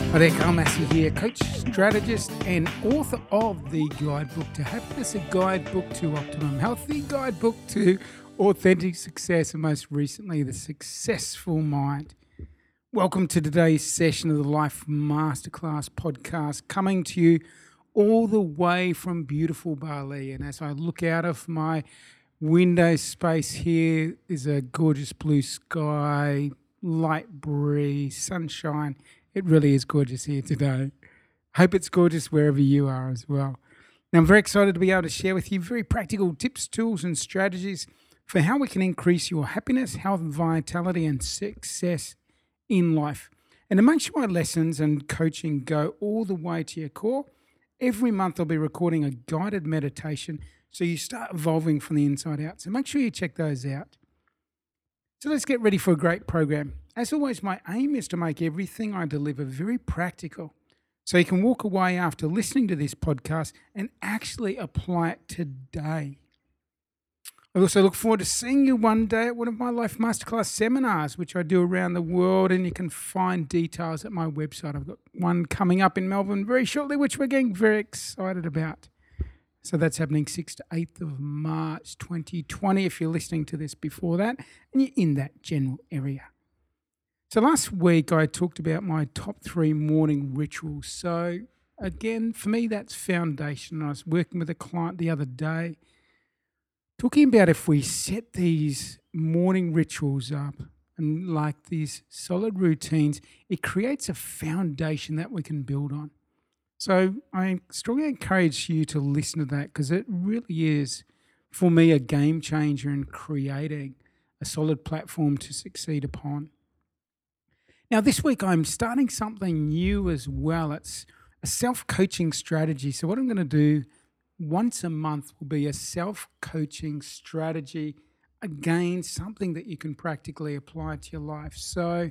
Hi there, Carl Massey here, coach, strategist, and author of the Guidebook to Happiness, a guidebook to optimum health, the guidebook to authentic success, and most recently, the successful mind. Welcome to today's session of the Life Masterclass podcast, coming to you all the way from beautiful Bali. And as I look out of my window space here, is a gorgeous blue sky, light breeze, sunshine. It really is gorgeous here today. Hope it's gorgeous wherever you are as well. Now, I'm very excited to be able to share with you very practical tips, tools, and strategies for how we can increase your happiness, health, vitality, and success in life. And to make sure my lessons and coaching go all the way to your core, every month I'll be recording a guided meditation so you start evolving from the inside out. So make sure you check those out. So let's get ready for a great program. As always, my aim is to make everything I deliver very practical so you can walk away after listening to this podcast and actually apply it today. I also look forward to seeing you one day at one of my Life Masterclass seminars, which I do around the world, and you can find details at my website. I've got one coming up in Melbourne very shortly, which we're getting very excited about. So that's happening 6th to 8th of March 2020 if you're listening to this before that and you're in that general area. So last week I talked about my top 3 morning rituals. So again, for me, that's foundation. I was working with a client the other day talking about if we set these morning rituals up and like these solid routines, it creates a foundation that we can build on. So I strongly encourage you to listen to that because it really is, for me, a game changer in creating a solid platform to succeed upon. Now, this week I'm starting something new as well. It's a self-coaching strategy. So what I'm going to do once a month will be a self-coaching strategy. Again, something that you can practically apply to your life. So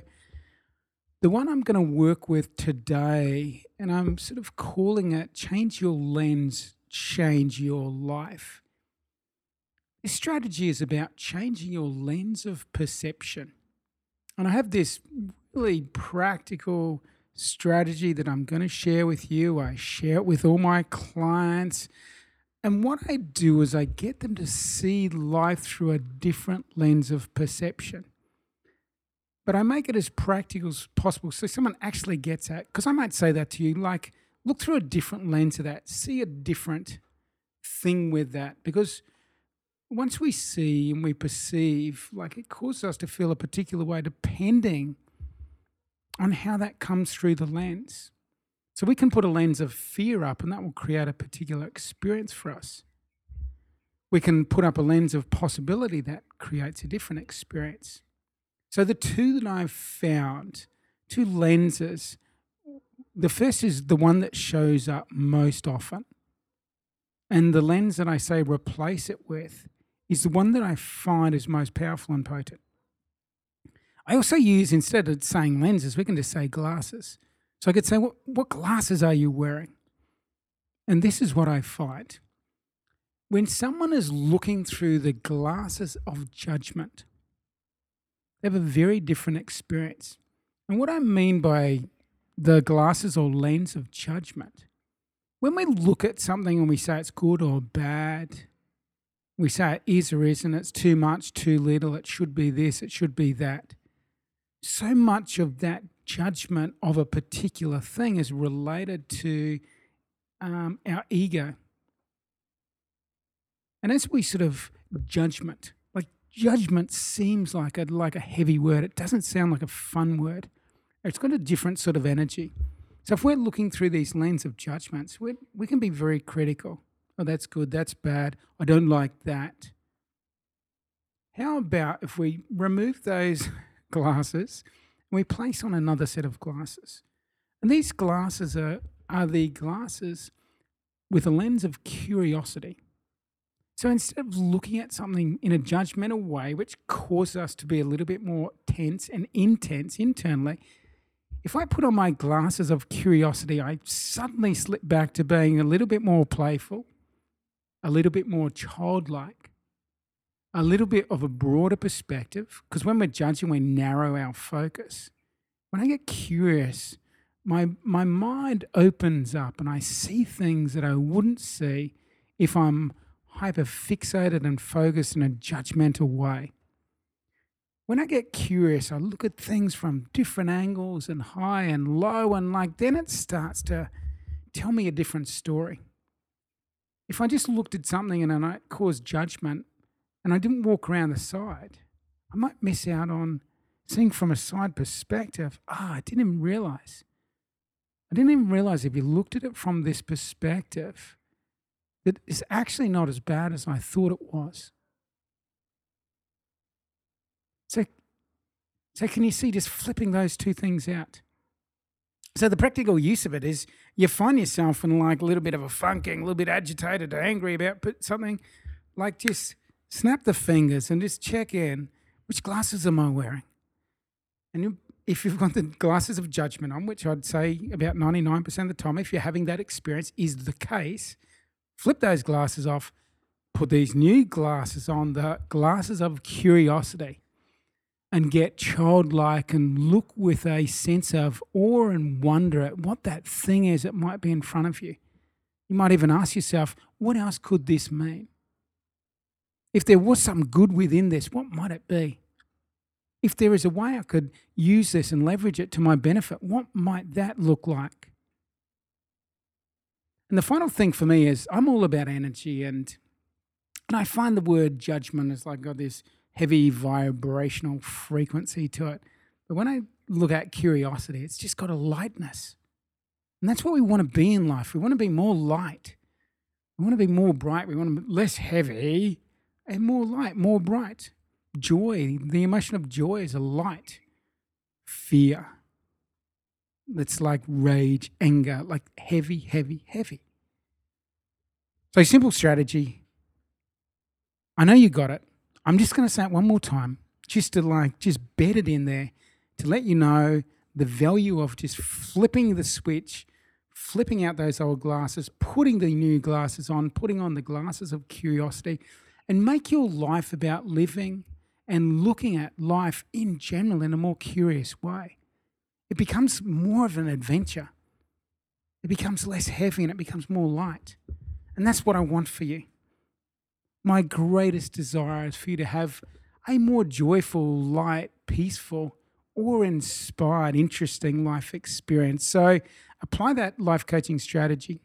the one I'm going to work with today, and I'm sort of calling it Change Your Lens, Change Your Life. This strategy is about changing your lens of perception. And I have this really practical strategy that I'm going to share with you. I share it with all my clients. And what I do is I get them to see life through a different lens of perception. But I make it as practical as possible so someone actually gets that. Because I might say that to you, like, look through a different lens of that. See a different thing with that. Because once we see and we perceive, like, it causes us to feel a particular way depending on how that comes through the lens. So we can put a lens of fear up and that will create a particular experience for us. We can put up a lens of possibility that creates a different experience. So the two that I've found, 2 lenses, the first is the one that shows up most often. And the lens that I say replace it with is the one that I find is most powerful and potent. I also use, instead of saying lenses, we can just say glasses. So I could say, what glasses are you wearing? And this is what I find. When someone is looking through the glasses of judgment, they have a very different experience. And what I mean by the glasses or lens of judgment, when we look at something and we say it's good or bad, we say it is or isn't, it's too much, too little, it should be this, it should be that. So much of that judgment of a particular thing is related to our ego. And as we sort of judgment seems like a heavy word. It doesn't sound like a fun word. It's got a different sort of energy. So if we're looking through these lens of judgments, we can be very critical. Oh, that's good, that's bad, I don't like that. How about if we remove those glasses and we place on another set of glasses? And these glasses are the glasses with a lens of curiosity. So instead of looking at something in a judgmental way, which causes us to be a little bit more tense and intense internally, if I put on my glasses of curiosity, I suddenly slip back to being a little bit more playful, a little bit more childlike, a little bit of a broader perspective. Because when we're judging, we narrow our focus. When I get curious, my mind opens up and I see things that I wouldn't see if I'm hyper fixated and focused in a judgmental way. When I get curious, I look at things from different angles and high and low, and then it starts to tell me a different story. If I just looked at something and I caused judgment and I didn't walk around the side, I might miss out on seeing from a side perspective. I didn't even realize if you looked at it from this perspective, that it's actually not as bad as I thought it was. So can you see just flipping those two things out? So the practical use of it is you find yourself in a little bit of a funking, a little bit agitated or angry about something, just snap the fingers and just check in, which glasses am I wearing? And if you've got the glasses of judgment on, which I'd say about 99% of the time, if you're having that experience is the case, flip those glasses off, put these new glasses on, the glasses of curiosity, and get childlike and look with a sense of awe and wonder at what that thing is that might be in front of you. You might even ask yourself, what else could this mean? If there was some good within this, what might it be? If there is a way I could use this and leverage it to my benefit, what might that look like? And the final thing for me is I'm all about energy, and I find the word judgment has got this heavy vibrational frequency to it. But when I look at curiosity, it's just got a lightness. And that's what we want to be in life. We want to be more light. We want to be more bright. We want to be less heavy and more light, more bright. Joy, the emotion of joy is a light. Fear, it's like rage, anger, heavy, heavy, heavy. So simple strategy. I know you got it. I'm just going to say it one more time, just to just bed it in there to let you know the value of just flipping the switch, flipping out those old glasses, putting the new glasses on, putting on the glasses of curiosity, and make your life about living and looking at life in general in a more curious way. It becomes more of an adventure. It becomes less heavy and it becomes more light. And that's what I want for you. My greatest desire is for you to have a more joyful, light, peaceful, awe-inspired, interesting life experience. So apply that life coaching strategy.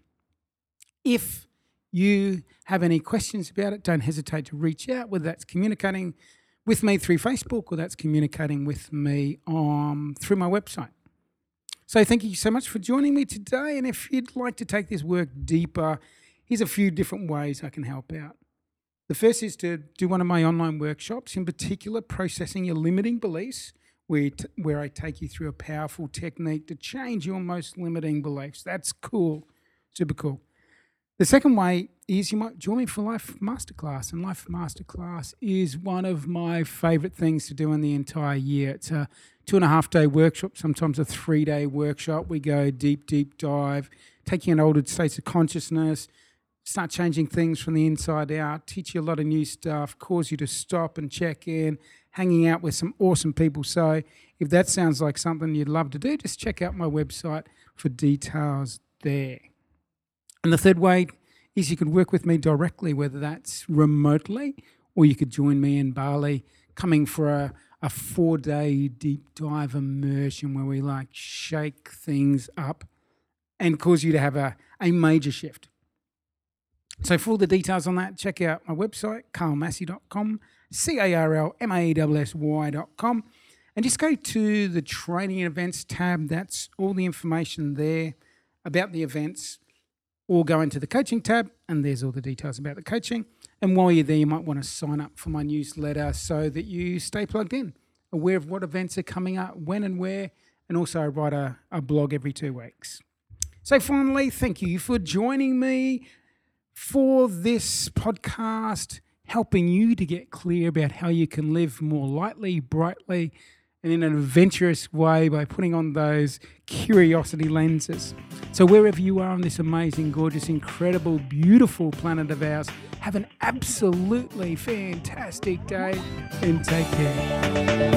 If you have any questions about it, don't hesitate to reach out, whether that's communicating with me through Facebook or that's communicating with me through my website. So thank you so much for joining me today. And if you'd like to take this work deeper, here's a few different ways I can help out. The first is to do one of my online workshops, in particular, processing your limiting beliefs, where I take you through a powerful technique to change your most limiting beliefs. That's cool, super cool. The second way is you might join me for Life Masterclass, and Life Masterclass is one of my favourite things to do in the entire year. It's a 2.5-day workshop, sometimes a 3-day workshop. We go deep dive, take you in altered states of consciousness, start changing things from the inside out, teach you a lot of new stuff, cause you to stop and check in, hanging out with some awesome people. So if that sounds like something you'd love to do, just check out my website for details there. And the third way is you could work with me directly, whether that's remotely or you could join me in Bali, coming for a 4-day deep dive immersion where we shake things up and cause you to have a major shift. So for all the details on that, check out my website, carlmassey.com, carlmassy.com, and just go to the training and events tab. That's all the information there about the events. Or go into the coaching tab, and there's all the details about the coaching. And while you're there, you might want to sign up for my newsletter so that you stay plugged in, aware of what events are coming up, when and where, and also I write a blog every 2 weeks. So finally, thank you for joining me for this podcast, helping you to get clear about how you can live more lightly, brightly, and in an adventurous way by putting on those curiosity lenses. So wherever you are on this amazing, gorgeous, incredible, beautiful planet of ours, have an absolutely fantastic day and take care.